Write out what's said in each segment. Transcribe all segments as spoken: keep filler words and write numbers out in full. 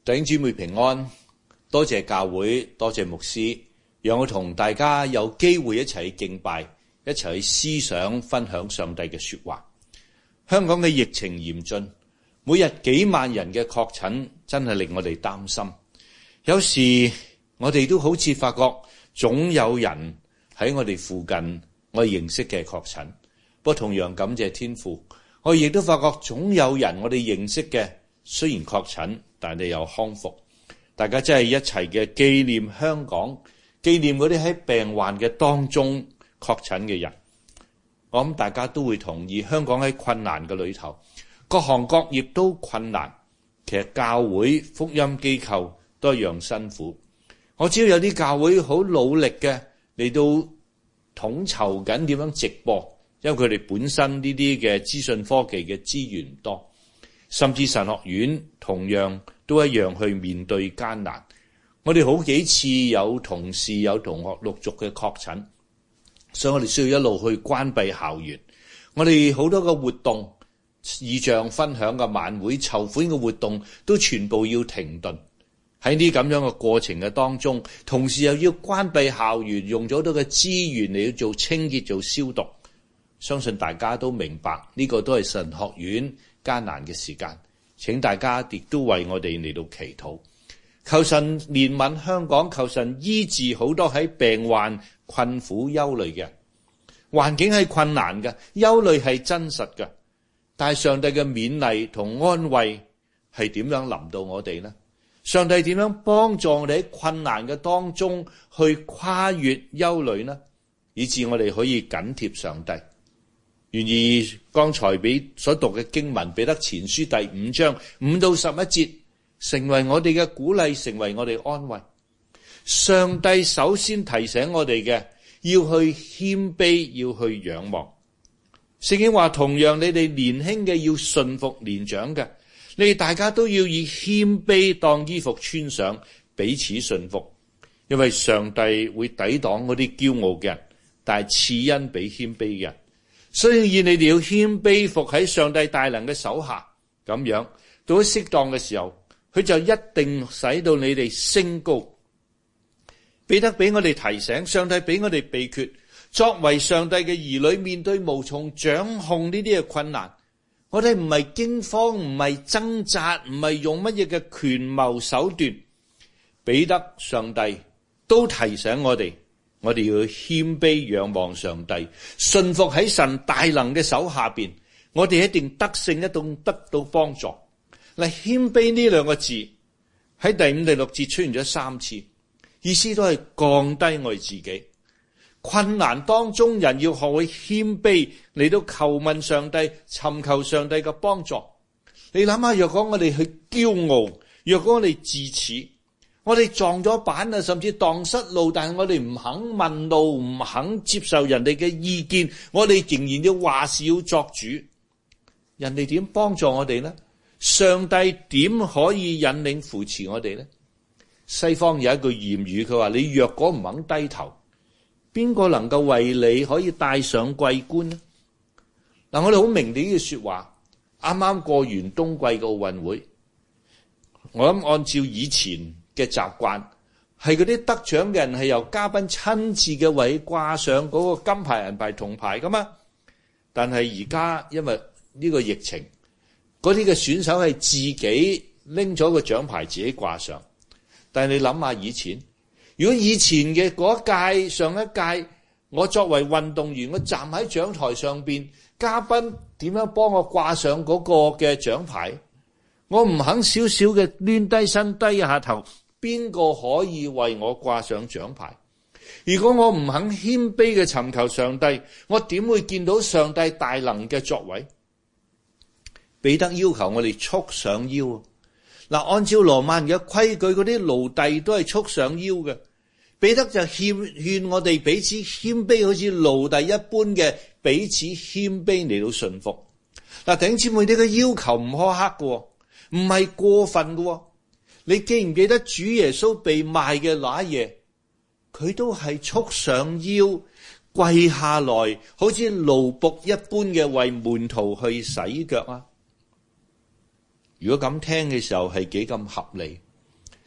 弟兄姊妹平安，多謝教會，多謝牧師，讓我同大家有機會一齊敬拜，一齊去思想分享上帝嘅說話。香港嘅疫情嚴峻，每日幾萬人嘅確診，真係令我哋擔心。有時我哋都好似發覺總有人喺我哋附近我哋認識嘅確診，不過同樣感謝天父，我亦都發覺總有人我哋認識嘅雖然確診，但係有康復。大家真係一齊嘅紀念香港，紀念嗰啲喺病患嘅當中確診嘅人。我諗大家都會同意，香港喺困難嘅裏頭，各行各業都困難，其實教會福音機構都一樣辛苦。我知道有啲教會好努力嘅嚟到統籌緊點樣直播，因為佢哋本身呢啲嘅資訊科技嘅資源唔多，甚至神學院同樣都一樣去面對艱難。我哋好幾次有同事有同學陸續嘅確診，所以我哋需要一路去關閉校園。我哋好多個活動、異象分享嘅晚會、籌款嘅活動都全部要停頓。喺呢咁樣嘅過程嘅當中，同時又要關閉校園，用咗好多嘅資源嚟做清潔、做消毒。相信大家都明白呢個都係神學院艱難嘅時間，請大家亦都為我哋嚟到祈禱，求神憐憫香港，求神醫治好多喺病患、困苦、憂慮嘅環境係困難嘅，憂慮係真實嘅，但係上帝嘅勉勵同安慰係點樣臨到我哋呢？上帝點樣幫助我哋喺困難嘅當中去跨越憂慮呢？以致我哋可以緊貼上帝。願意剛才俾所讀嘅經文，彼得前書第五章五到十一節，成為我哋嘅鼓勵，成為我哋安慰。上帝首先提醒我哋嘅，要去謙卑，要去仰望。聖經話，同樣你哋年輕嘅要順服年長嘅，你哋大家都要以謙卑當衣服穿上，彼此順服。因為上帝會抵擋嗰啲驕傲嘅人，但係賜恩俾謙卑嘅人。所以你哋要謙卑服喺上帝大能嘅手下，咁樣到咗適當嘅時候，佢就一定使到你哋升高。彼得俾我哋提醒，上帝俾我哋秘訣，作為上帝嘅兒女，面對無從掌控呢啲嘅困難，我哋唔係驚慌，唔係掙扎，唔係用乜嘢嘅權謀手段。彼得、上帝都提醒我哋，我哋要謙卑仰望上帝，順服喺神大能嘅手下邊，我哋一定得勝，一定得到幫助。嗱，謙卑呢兩個字喺第五、第六節出現咗三次，意思都係降低我哋自己。困難當中，人要學會謙卑嚟到求問上帝，尋求上帝嘅幫助。你諗下，若果我哋去驕傲，若果我哋自恃，我哋撞咗板啊，甚至蕩失路，但係我哋唔肯問路，唔肯接受人哋嘅意見，我哋仍然要話事要作主，人哋點幫助我哋呢？上帝點可以引領扶持我哋呢？西方有一句諺語，佢話，你若果唔肯低頭，邊個能夠為你可以戴上桂冠呢？嗱，我哋好明呢句說話。啱啱過完冬季嘅奧運會，我諗按照以前嘅習慣，係嗰啲得獎嘅人係由嘉賓親自嘅為掛上嗰個金牌、銀牌、銅牌噶嘛。但係而家因為呢個疫情，嗰啲嘅選手係自己拎咗個獎牌自己掛上。但係你諗下以前，如果以前嘅嗰一屆、上一屆，我作為運動員，我站喺獎台上邊，嘉賓點樣幫我掛上嗰個嘅獎牌？我唔肯少少嘅攣低身低下頭，邊個可以為我掛上獎牌？如果我唔肯謙卑嘅尋求上帝，我點會見到上帝大能嘅作為？彼得要求我哋束上腰。嗱，按照羅馬人嘅規矩，嗰啲奴隸都係束上腰嘅。彼得就勸勸我哋彼此謙卑，好似奴隸一般嘅彼此謙卑嚟到順服。嗱，弟兄姊妹，呢個要求唔苛刻嘅，唔係過分嘅。你記唔記得主耶穌被賣嘅那夜，佢都係束上腰跪下來，好似奴僕一般嘅為門徒去洗腳啊？如果咁聽嘅時候係幾咁合理？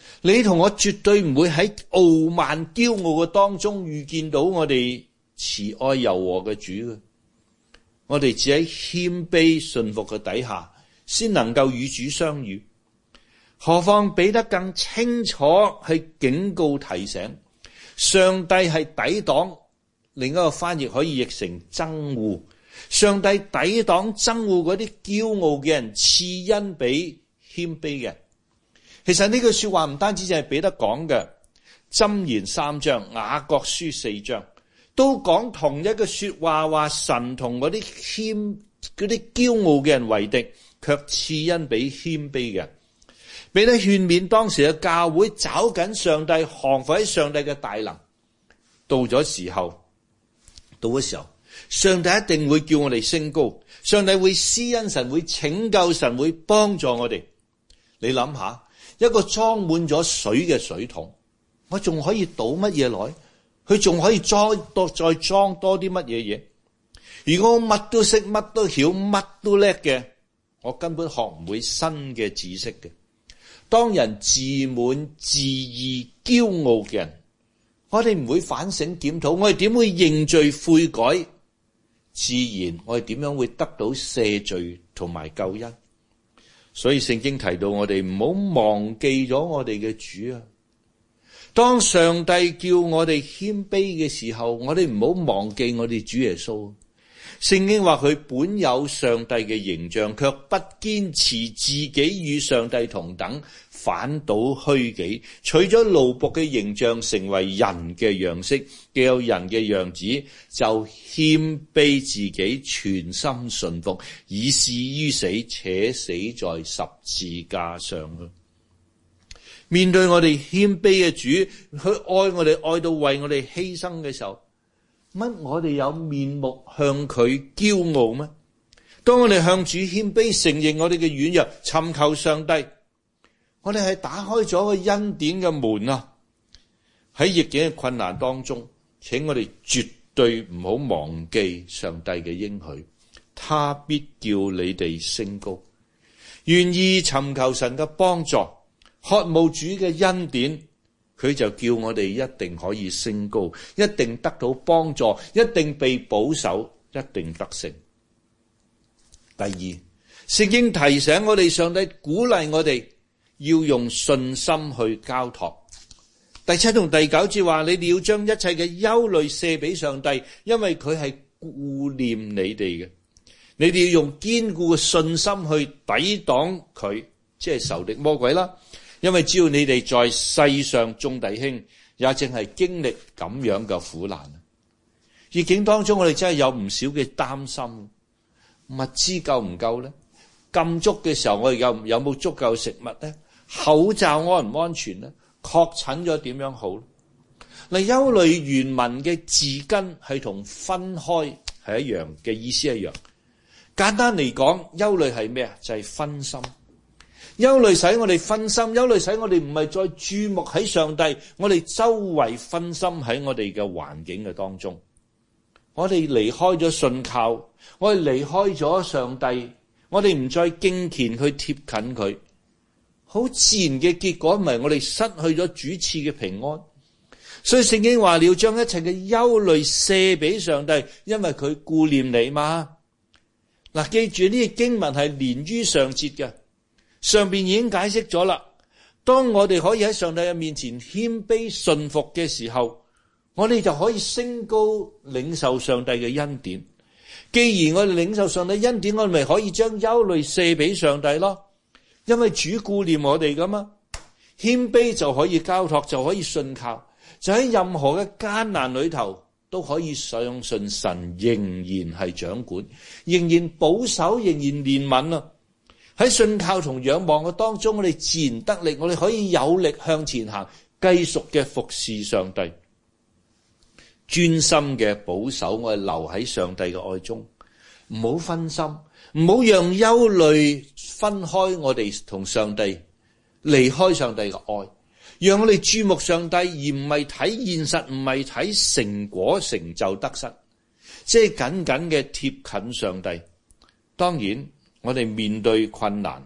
你同我絕對唔會喺傲慢驕傲嘅當中遇見到我哋慈愛柔和嘅主嘅。我哋只喺謙卑順服嘅底下，先能夠與主相遇。何況彼得更清楚去警告提醒，上帝係抵擋，另一個翻譯可以譯成憎惡。上帝抵擋憎惡嗰啲驕傲嘅人，賜恩俾謙卑嘅人。其實呢句說話唔單止就係彼得講嘅，箴言三章、雅各書四章都講同一個說話，話神同嗰啲謙嗰啲驕傲嘅人為敵，卻賜恩俾謙卑嘅人。彼得勸勉當時嘅教會找緊上帝，降服喺上帝嘅大能。到咗時候，到咗時候，上帝一定會叫我哋升高，上帝會施恩，神會拯救，神會幫助我哋。你諗下，一個裝滿咗水嘅水桶，我仲可以倒乜嘢來？佢仲可以裝多再裝多啲乜嘢嘢？如果我乜都識，乜都曉，乜都叻嘅，我根本學唔會新嘅知識嘅。當人自滿、自義、驕傲嘅人，我哋唔會反省檢討，我哋點會認罪悔改？自然我哋點樣會得到赦罪同埋救恩？所以聖經提到我哋唔好忘記咗我哋嘅主啊！當上帝叫我哋謙卑嘅時候，我哋唔好忘記我哋主耶穌。聖經話佢本有上帝嘅形象，卻不堅持自己與上帝同等，反倒虛己，取咗奴僕嘅形象，成為人嘅樣式，既有人嘅樣子，就謙卑自己，全心順服，以至於死，且死在十字架上。面對我哋謙卑嘅主，佢愛我哋愛到為我哋犧牲嘅時候，乜我哋有面目向佢驕傲咩？當我哋向主謙卑，承認我哋嘅軟弱，尋求上帝，我哋係打開咗個恩典嘅門啊！喺逆境嘅困難當中，請我哋絕對唔好忘記上帝嘅應許，他必叫你哋升高。願意尋求神嘅幫助，渴慕主嘅恩典，佢就叫我哋一定可以升高，一定得到幫助，一定被保守，一定得勝。第二，聖經提醒我哋，上帝鼓勵我哋要用信心去交託。第七同第九節話，你哋要將一切嘅憂慮卸俾上帝，因為佢係顧念你哋嘅。你哋要用堅固嘅信心去抵擋佢，即係仇敵魔鬼啦。因為只要你哋在世上眾弟兄，也正係經歷咁樣嘅苦難。逆境當中，我哋真係有唔少嘅擔心，物資夠唔夠呢？禁足嘅時候，我哋有有冇足夠食物呢？口罩安唔安全呢？確診咗點樣好？嗱，憂慮原文嘅字根係同分開係一樣嘅意思一樣。簡單嚟講，憂慮係咩啊？就係分心。憂慮使我哋分心，憂慮使我哋唔係再注目喺上帝，我哋周圍分心喺我哋嘅環境嘅當中，我哋離開咗信靠，我哋離開咗上帝，我哋唔再敬虔去貼近佢，好自然嘅結果唔係我哋失去咗主賜嘅平安。所以聖經話你要將一切嘅憂慮卸俾上帝，因為佢顧念你嘛。嗱，記住呢個經文係連於上節嘅。上邊已經解釋咗啦，當我哋可以喺上帝嘅面前謙卑順服嘅時候，我哋就可以升高領受上帝嘅恩典。既然我哋領受上帝恩典，我哋咪可以將憂慮卸俾上帝咯，因為主顧念我哋噶嘛。謙卑就可以交託，就可以信靠，就喺任何嘅艱難裏頭都可以相信神仍然係掌管，仍然保守，仍然憐憫啊。喺信靠同仰望嘅當中，我哋自然得力，我哋可以有力向前行，繼續嘅服侍上帝，專心嘅保守我哋留喺上帝嘅愛中，唔好分心，唔好讓憂慮分開我哋同上帝，離開上帝嘅愛，讓我哋注目上帝，而唔係睇現實，唔係睇成果成就得失，即係緊緊嘅貼近上帝。當然我哋面對困難，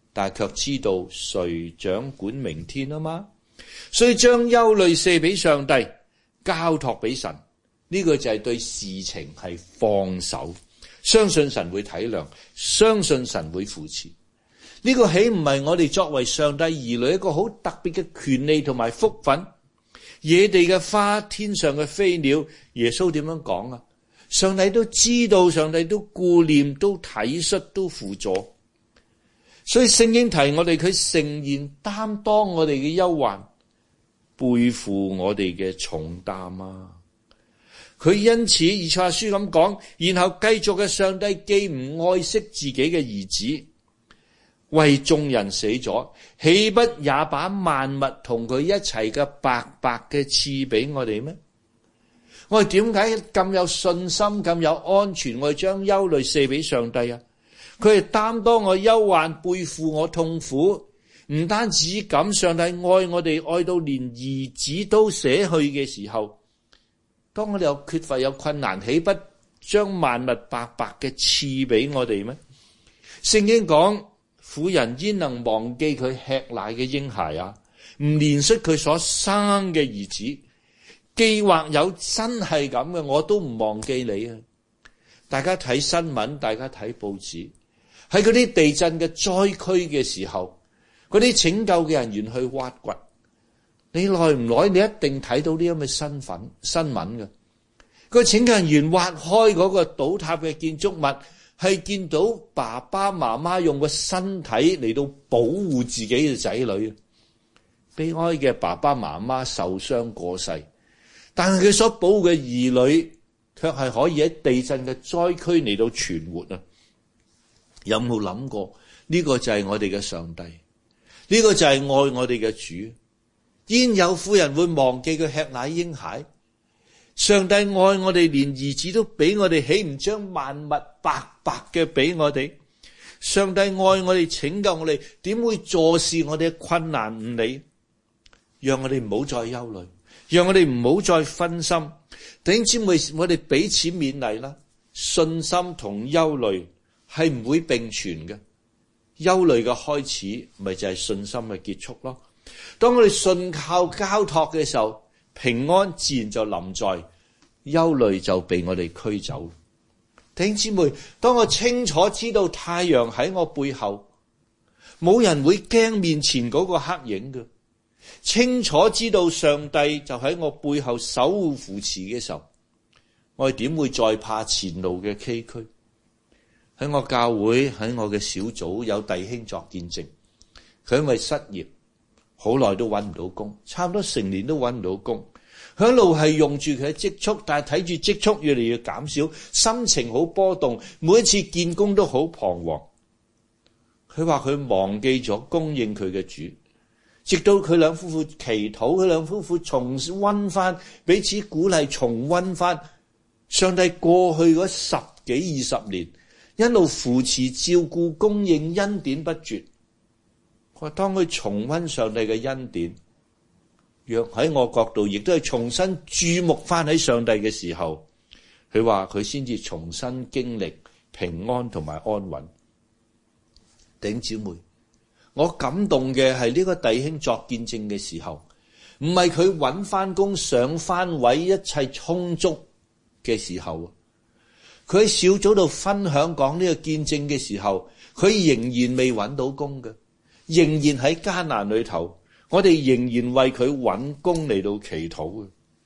但係卻知道誰掌管明天啊嘛，所以將憂慮卸俾上帝，交託俾神，呢個就係對事情係放手，相信神會體諒，相信神會扶持。呢個豈唔係我哋作為上帝兒女一個好特別嘅權利同埋福分？野地嘅花，天上嘅飛鳥，耶穌點樣講啊？上帝都知道，上帝都顧念，都體恤，都輔助。所以聖經提我哋，佢誠然擔當我哋嘅憂患，背負我哋嘅重擔啊！佢因此以賽亞書咁講，然後繼續嘅，上帝既唔愛惜自己嘅兒子，為眾人死咗，豈不也把萬物同佢一齊嘅白白嘅賜俾我哋咩？我哋點解咁有信心，咁有安全，我哋將憂慮卸俾上帝啊？佢係擔當我憂患，背負我痛苦，唔單止咁，上帝愛我哋愛到連兒子都捨去嘅時候，當我哋有缺乏有困難，豈不將萬物白白嘅賜俾我哋咩？聖經講，婦人焉能忘記佢吃奶嘅嬰孩啊？唔憐恤佢所生嘅兒子，既或有真係咁嘅，我都唔忘記你啊！大家睇新聞，大家睇報紙，喺嗰啲地震嘅災區嘅時候，嗰啲拯救嘅人員去挖掘，你耐唔耐你一定睇到呢咁嘅新聞新聞嘅。個拯救人員挖開嗰個倒塌嘅建築物，係見到爸爸媽媽用個身體嚟到保護自己嘅仔女，悲哀嘅爸爸媽媽受傷過世，但係佢所保護嘅兒女卻係可以喺地震嘅災區嚟到存活啊！有冇諗過呢個就係我哋嘅上帝？呢個就係愛我哋嘅主。焉有婦人會忘記佢吃奶嬰孩？上帝愛我哋，連兒子都俾我哋，豈唔將萬物白白嘅俾我哋？上帝愛我哋，拯救我哋，點會坐視我哋嘅困難唔理？讓我哋唔好再憂慮，讓我哋唔好再分心。弟兄姊妹，我哋彼此勉勵啦。信心同憂慮係唔會並存嘅，憂慮嘅開始咪就係信心嘅結束咯。當我哋信靠交託嘅時候，平安自然就臨在，憂慮就被我哋驅走。弟兄姊妹，當我清楚知道太陽喺我背後，冇人會驚面前嗰個黑影嘅，清楚知道上帝就喺我背後守護扶持嘅時候，我哋點會再怕前路嘅崎嶇？喺我教會，喺我嘅小組有弟兄作見證，佢因為失業好耐都揾唔到工，差唔多成年都揾唔到工。佢一路係用住佢嘅積蓄，但係睇住積蓄越嚟越減少，心情好波動，每一次見工都好彷徨。佢話佢忘記咗供應佢嘅主，直到佢兩夫婦祈禱，佢兩夫婦重溫翻，彼此鼓勵，重溫翻上帝過去嗰十幾二十年一路扶持照顧供應恩典不絕。佢話當佢重溫上帝嘅恩典，若喺我角度亦都係重新注目翻喺上帝嘅時候，佢話佢先至重新經歷平安同埋安穩。弟兄姊妹，我感動嘅係呢個弟兄作見證嘅時候，唔係佢揾翻工上翻位一切充足嘅時候，佢喺小組度分享講呢個見證嘅時候，佢仍然未揾到工嘅，仍然喺艱難裏頭，我哋仍然為佢揾工嚟到祈禱嘅。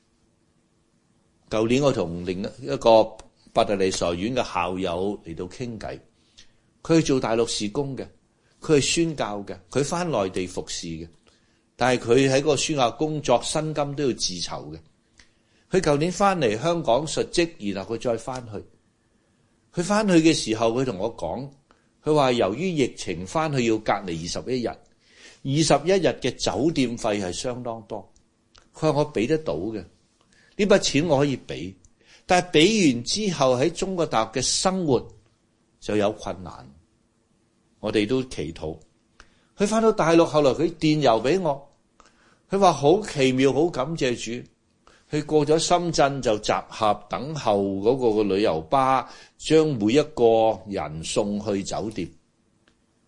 舊年我同另一個伯特利神學院嘅校友嚟到傾偈，佢係做大陸事工嘅，佢係宣教嘅，佢翻內地服侍嘅，但係佢喺個宣教工作薪金都要自籌嘅。佢舊年翻嚟香港述職，然後佢再翻去。佢翻去嘅時候，佢同我講，佢話由於疫情翻去要隔離二十一日，二十一日嘅酒店費係相當多。佢話我俾得到嘅，呢筆錢我可以俾，但係俾完之後喺中國大陸嘅生活就有困難。我哋都祈禱。佢翻到大陸，後來佢電郵俾我，佢話好奇妙，好感謝主。佢過咗深圳就集合等候嗰個旅遊巴，將每一個人送去酒店。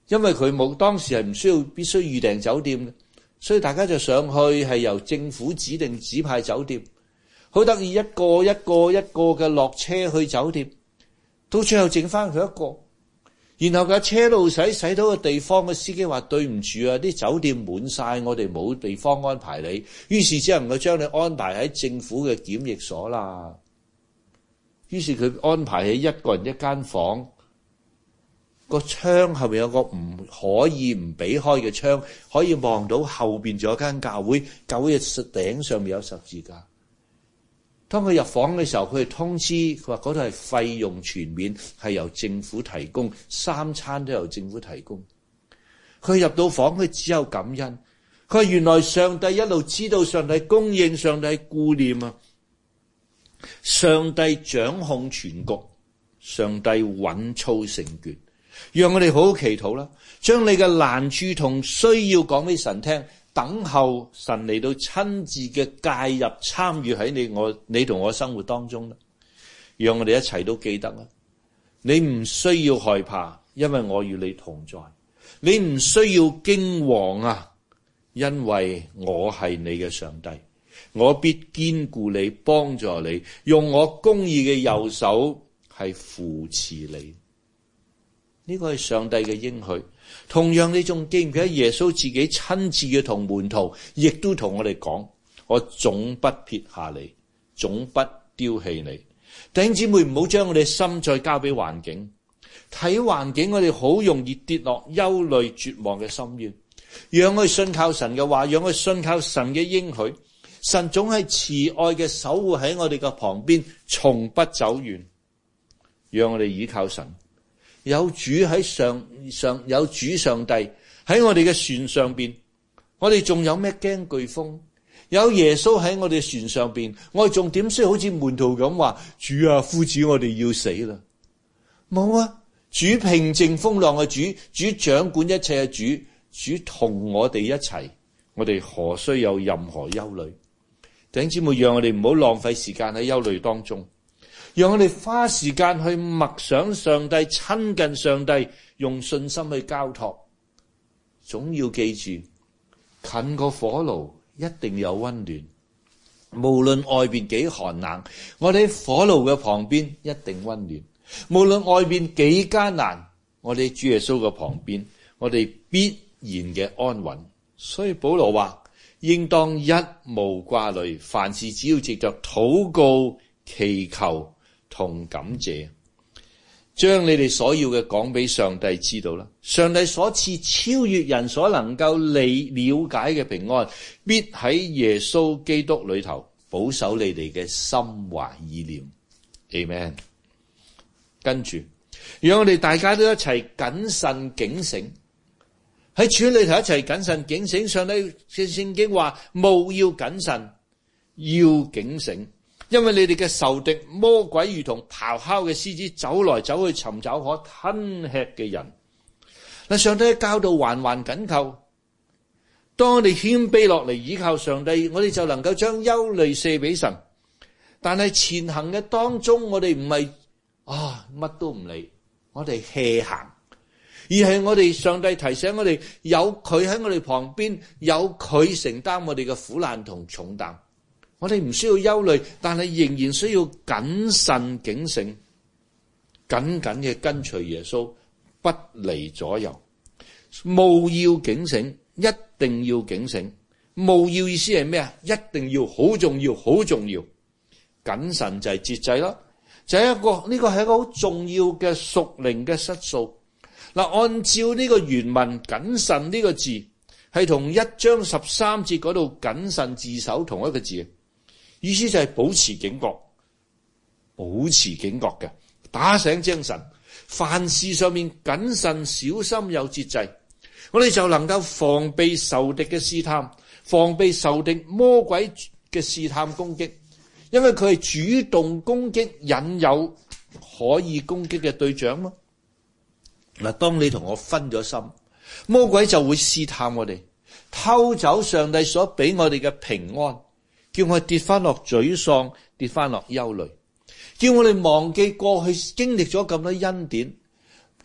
因為佢冇當時係唔需要必須預訂酒店嘅，所以大家就上去係由政府指定指派酒店，好得意，一個一個一個嘅落車去酒店，到最後剩翻佢一個。然後架車路駛駛到個地方，嘅司機話對唔住啊，啲酒店滿晒，我哋冇地方安排你，於是只能夠將你安排喺政府嘅檢疫所啦。於是佢安排喺一個人一間房，個窗後面有個唔可以唔俾開嘅窗，可以望到後邊仲有間教會，教會嘅頂上面有十字架。當佢入房嘅時候，佢哋通知佢話嗰度係費用全免，係由政府提供，三餐都由政府提供。佢入到房，佢只有感恩。佢話原來上帝一路知道，上帝供應，上帝顧念啊，上帝掌控全局，上帝穩操勝券。讓我哋好好祈禱啦，將你嘅難處同需要講俾神聽，等候神嚟到親自嘅介入參與喺你我你同我生活當中啦。讓我哋一齊都記得啦，你唔需要害怕，因為我與你同在；你唔需要驚惶啊，因為我係你嘅上帝，我必堅固你，幫助你，用我公義嘅右手係扶持你。呢個係上帝嘅應許。同樣，你仲記唔記得耶穌自己親自嘅同門徒，亦都同我哋講：我總不撇下你，總不丟棄你。弟兄姊妹，唔好將我哋心再交俾環境，睇環境我哋好容易跌落憂慮絕望嘅深淵。讓我哋信靠神嘅話，讓我哋信靠神嘅應許。神總係慈愛嘅守護喺我哋嘅旁邊，從不走遠。讓我哋倚靠神。有主喺上上有主上帝喺我哋嘅船上邊，我哋仲有咩驚懼風？有耶穌喺我哋船上邊，我哋仲點需要好似門徒咁話：主啊，夫子，我哋要死啦！冇啊！主平靜風浪嘅主，主掌管一切嘅主，主同我哋一齊，我哋何須有任何憂慮？弟兄姊妹，讓我哋唔好浪費時間喺憂慮當中。讓我哋花時間去默想上帝，親近上帝，用信心去交託。總要記住，近個火爐一定有溫暖。無論外邊幾寒冷，我哋喺火爐嘅旁邊一定溫暖。無論外邊幾艱難，我哋主耶穌嘅旁邊，我哋必然嘅安穩。所以保羅話：應當一無掛慮，凡事只要藉着禱告、祈求同感謝，將你哋所要嘅講俾上帝知道啦。上帝所賜超越人所能夠理了解嘅平安，必喺耶穌基督裏頭保守你哋嘅心懷意念。Amen。跟住，讓我哋大家都一齊謹慎警醒，喺主裏頭一齊謹慎警醒。上帝嘅聖經話：務要謹慎，要警醒。因為你哋嘅仇敵魔鬼如同咆哮嘅獅子，走來走去尋找可吞吃嘅人。嗱，上帝嘅教導環環緊扣。當我哋謙卑落嚟倚靠上帝，我哋就能夠將憂慮卸俾神。但係前行嘅當中，我哋唔係啊乜都唔理，我哋 hea 行，而係我哋上帝提醒我哋，有佢喺我哋旁邊，有佢承擔我哋嘅苦難同重擔。我哋唔需要憂慮，但係仍然需要謹慎警醒，緊緊嘅跟隨耶穌，不離左右。務要警醒，一定要警醒。務要意思係咩啊？一定要，好重要，好重要。謹慎就係節制啦，就係一個呢個係一個好重要嘅屬靈嘅質素。嗱，按照呢個原文，謹慎呢個字係同一章十三節嗰度謹慎自守同一個字。意思就係保持警覺，保持警覺嘅，打醒精神，凡事上面謹慎小心有節制，我哋就能夠防備仇敵嘅試探，防備仇敵魔鬼嘅試探攻擊，因為佢係主動攻擊引誘可以攻擊嘅對象咯。嗱，當你同我分咗心，魔鬼就會試探我哋，偷走上帝所俾我哋嘅平安，叫我哋跌翻落沮喪，跌翻落憂慮，叫我哋忘記過去經歷咗咁多恩典，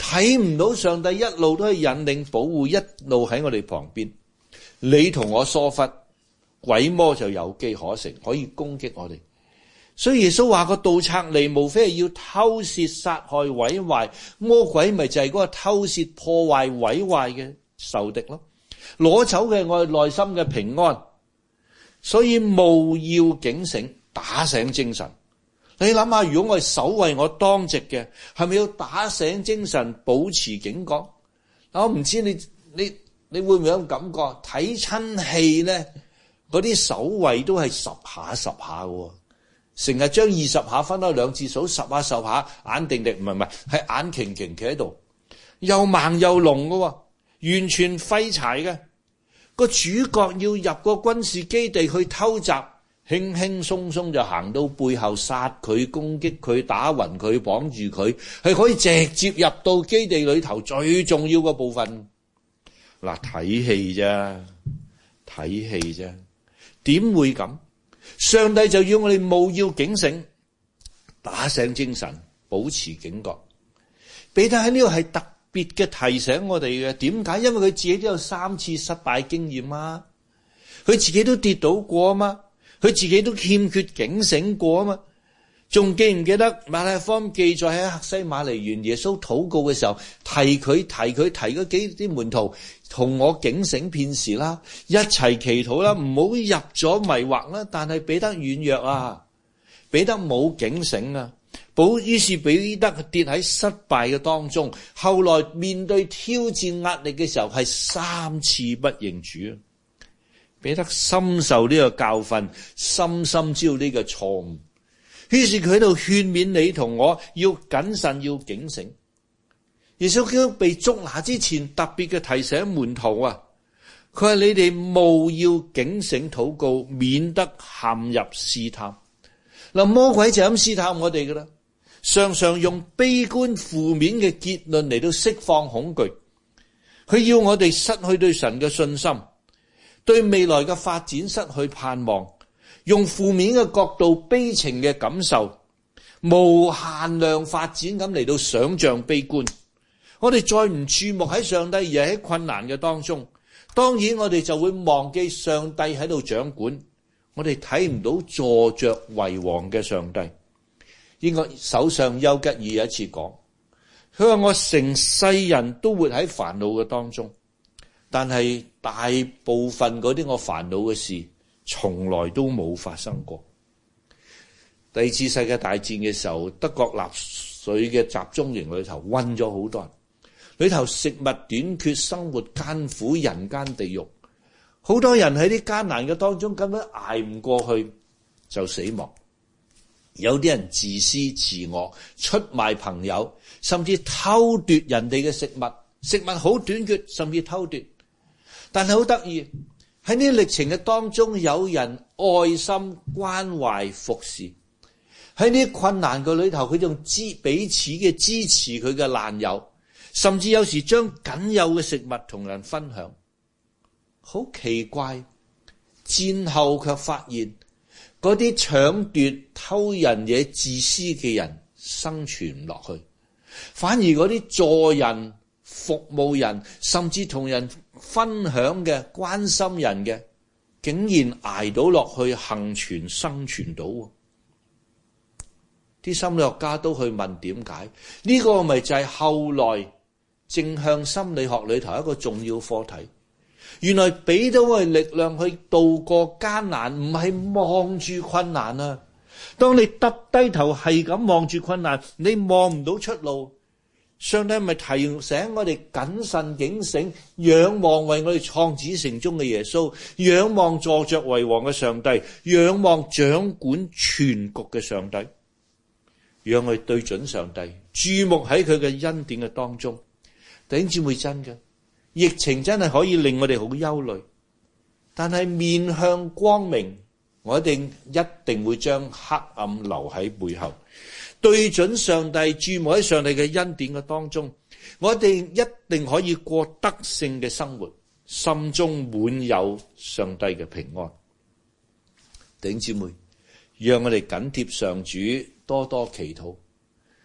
睇唔到上帝一路都係引領保護，一路喺我哋旁邊。你同我疏忽，鬼魔就有機可乘，可以攻擊我哋。所以耶穌話個盜賊嚟，無非係要偷竊、殺害、毀壞。魔鬼咪就係嗰個偷竊、破壞、毀壞嘅仇敵咯。攞走嘅我哋內心嘅平安。所以務要警醒，打醒精神。你諗下，如果我係守衛我當值嘅，係咪要打醒精神，保持警覺？我唔知你你你會唔會有感覺？睇親戲咧，嗰啲守衛都係十下十下嘅，成日將二十下分開兩次數，十下十下，眼定定，唔係唔係，係眼擎擎企喺度，又盲又聾嘅，完全廢柴嘅。個主角要入個軍事基地去偷襲，輕輕鬆鬆就行到背後殺佢、攻擊佢、打暈佢、綁住佢，係可以直接入到基地裏頭最重要嘅部分。嗱，睇戲啫，睇戲啫，點會咁？上帝就要我哋務要警醒，打醒精神，保持警覺。彼得喺呢度係特別嘅提醒我哋嘅，點解？因為佢自己都有三次失敗經驗啊，佢自己都跌倒過啊嘛，佢自己都欠缺警醒過啊嘛。仲記唔記得馬太福音記載喺客西馬尼園耶穌禱告嘅時候，提佢提佢提嗰幾啲門徒，同我警醒片時啦，一齊祈禱啦，唔好入咗迷惑啦。但係彼得軟弱啊，彼得冇警醒啊，保於是彼得跌喺失敗嘅當中，後來面對挑戰壓力嘅時候係三次不認主。彼得深受呢個教訓，深深知道呢個錯誤，於是佢喺度勸勉你同我要謹慎，要警醒。耶穌基督被捉拿之前特別嘅提醒門徒啊，佢話你哋務要警醒禱告，免得陷入試探。嗱，魔鬼就咁試探我哋噶啦，常常用悲觀負面嘅結論嚟到釋放恐懼，佢要我哋失去對神嘅信心，對未來嘅發展失去盼望，用負面嘅角度、悲情嘅感受、無限量發展咁嚟到想象悲觀。我哋再唔注目喺上帝，而係喺困難嘅當中，當然我哋就會忘記上帝喺度掌管，我哋睇唔到坐着為王嘅上帝。英國首相丘吉爾有一次講，佢話我成世人都活喺煩惱嘅當中，但係大部分嗰啲我煩惱嘅事從來都冇發生過。第二次世界大戰嘅時候，德國納粹嘅集中營裏頭困咗好多人，裏頭食物短缺，生活艱苦，人間地獄。好多人喺啲艱難嘅當中根本捱唔過去就死亡。有啲人自私自我，出賣朋友，甚至偷奪人哋嘅食物，食物好短缺，甚至偷奪。但係好得意，喺呢歷程嘅當中，有人愛心關懷服侍。喺呢困難嘅裏頭，佢仲支彼此嘅支持佢嘅難友，甚至有時將僅有嘅食物同人分享。好奇怪，戰後卻發現嗰啲搶奪、偷人嘢、自私嘅人生存唔落去，反而嗰啲助人、服務人，甚至同人分享嘅、關心人嘅，竟然捱到落去，幸存生存到。啲心理學家都去問點解？呢個咪就係後來正向心理學裏頭一個重要課題。原來俾到我哋力量去度過艱難，唔係望住困難啊！當你耷低頭係咁望住困難，你望唔到出路。上帝咪提醒我哋謹慎警醒，仰望為我哋創始成終嘅耶穌，仰望坐着為王嘅上帝，仰望掌管全局嘅上帝，讓我哋對準上帝，注目喺佢嘅恩典嘅當中。弟兄姊妹，真嘅疫情真係可以令我哋好憂慮，但係面向光明，我一定一定會將黑暗留喺背後，對準上帝，注目喺上帝嘅恩典嘅當中，我哋一定可以過得勝嘅生活，心中滿有上帝嘅平安。弟兄姊妹，讓我哋緊貼上主，多多祈禱。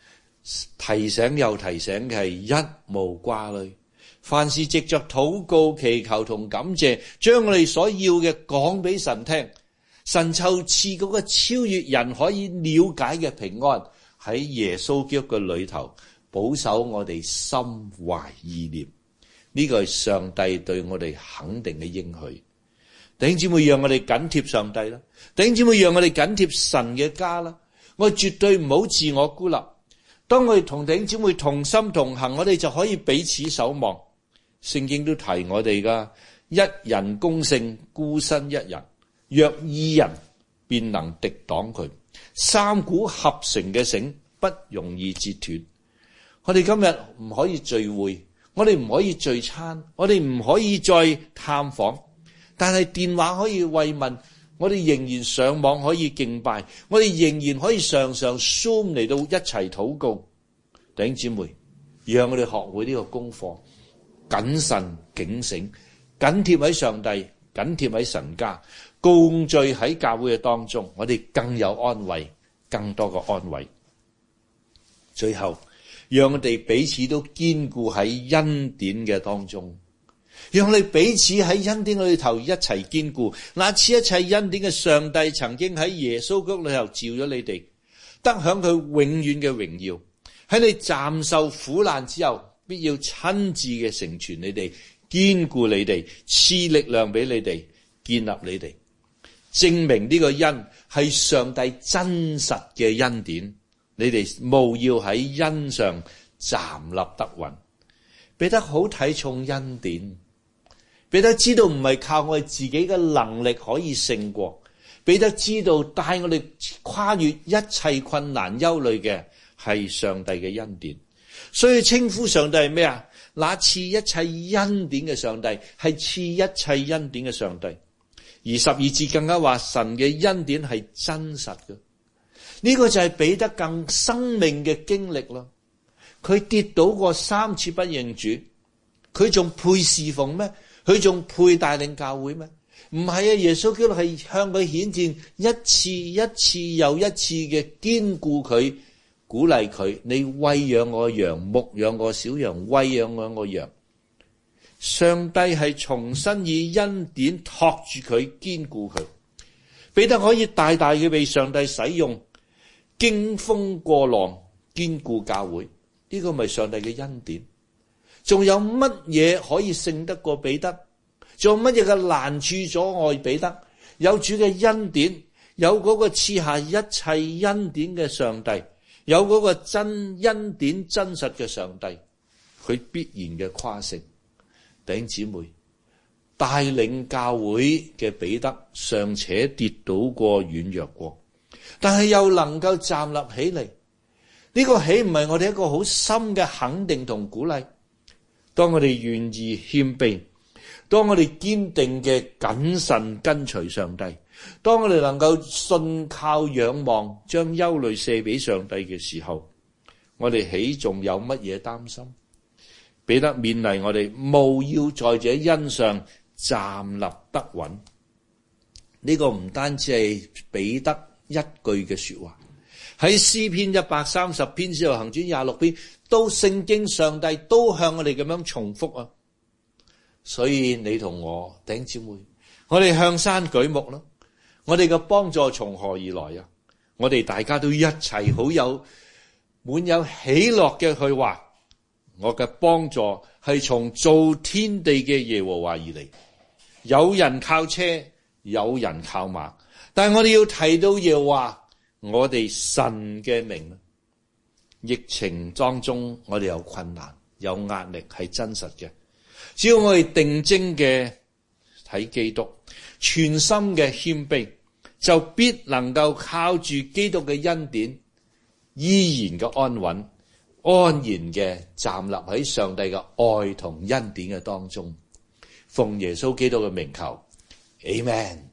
提醒又提醒嘅係一無掛慮，凡事藉着禱告、祈求同感謝，將我哋所要嘅講俾神聽，神就賜嗰個超越人可以了解嘅平安喺耶穌基督嘅裏頭，保守我哋心懷意念。呢個係上帝對我哋肯定嘅應許。弟兄姊妹，讓我哋緊貼上帝啦，弟兄姊妹，讓我哋緊貼神嘅家啦。我絕對唔好自我孤立。當我哋同弟兄姊妹同心同行，我哋就可以彼此守望。聖經都提我哋噶，一人攻勝，孤身一人；若二人，便能敵擋佢。三股合成嘅繩，不容易折斷。我哋今日唔可以聚會，我哋唔可以聚餐，我哋唔可以再探訪，但係電話可以慰問，我哋仍然上網可以敬拜，我哋仍然可以常常 Zoom 嚟到一齊禱告。弟兄姊妹，讓我哋學會呢個功課，謹慎警醒，緊貼喺上帝，緊貼喺神家，共聚喺教會嘅當中，我哋更有安慰，更多嘅安慰。最後，讓我哋彼此都堅固喺恩典嘅當中，讓我哋彼此喺恩典裏頭一齊堅固。那賜一切恩典嘅上帝曾經喺耶穌基督裏頭召咗你哋，得享佢永遠嘅榮耀。喺你暫受苦難之後，必要親自嘅成全你哋，堅固你哋，賜力量俾你哋，建立你哋，證明呢個恩係上帝真實嘅恩典。你哋務要喺恩上站立得穩。彼得好睇重恩典，彼得知道唔係靠我哋自己嘅能力可以勝過，彼得知道帶我哋跨越一切困難憂慮嘅係上帝嘅恩典。所以稱呼上帝係咩啊？那賜一切恩典嘅上帝，係賜一切恩典嘅上帝。而十二節更加話神嘅恩典係真實嘅。呢個就係彼得更生命嘅經歷咯。佢跌倒過三次不認主，佢仲配侍奉咩？佢仲配帶領教會咩？唔係啊！耶穌基督係向佢顯現一次一次又一次嘅堅固佢，鼓勵佢，你餵養我羊，牧養我小羊，餵養我我羊。上帝係重新以恩典托住佢，堅固佢。彼得可以大大嘅被上帝使用，經風過浪，堅固教會。呢個咪上帝嘅恩典？仲有乜嘢可以勝得過彼得？仲有乜嘢嘅難處阻礙彼得？有主嘅恩典，有嗰個賜下一切恩典嘅上帝，有嗰個真恩典真實嘅上帝，佢必然嘅誇勝。弟兄姊妹，帶領教會嘅彼得尚且跌倒過軟弱過，但係又能夠站立起嚟。呢個豈唔係我哋一個好深嘅肯定同鼓勵？當我哋願意謙卑，當我哋堅定嘅謹慎跟隨上帝，當我哋能夠信靠仰望，將憂慮卸俾上帝嘅時候，我哋豈仲有乜嘢擔心？彼得勉勵我哋，務要在這恩上站立得穩。呢、這個唔單止係彼得一句嘅說話，喺詩篇一百三十篇使徒行傳廿六篇，都聖經上帝都向我哋咁樣重複啊。所以你同我弟兄姊妹，我哋向山舉目咯。我哋嘅幫助從何而來啊？我哋大家都一齊好有滿有喜樂嘅去話，我嘅幫助係從造天地嘅耶和華而嚟。有人靠車，有人靠馬，但係我哋要提到耶和華，我哋神嘅名。疫情當中我哋有困難有壓力係真實嘅，只要我哋定睛嘅睇基督，全心嘅謙卑，就必能夠靠住基督嘅恩典，依然嘅安穩安然嘅站立喺上帝嘅愛同恩典嘅當中。奉耶穌基督嘅名求，Amen。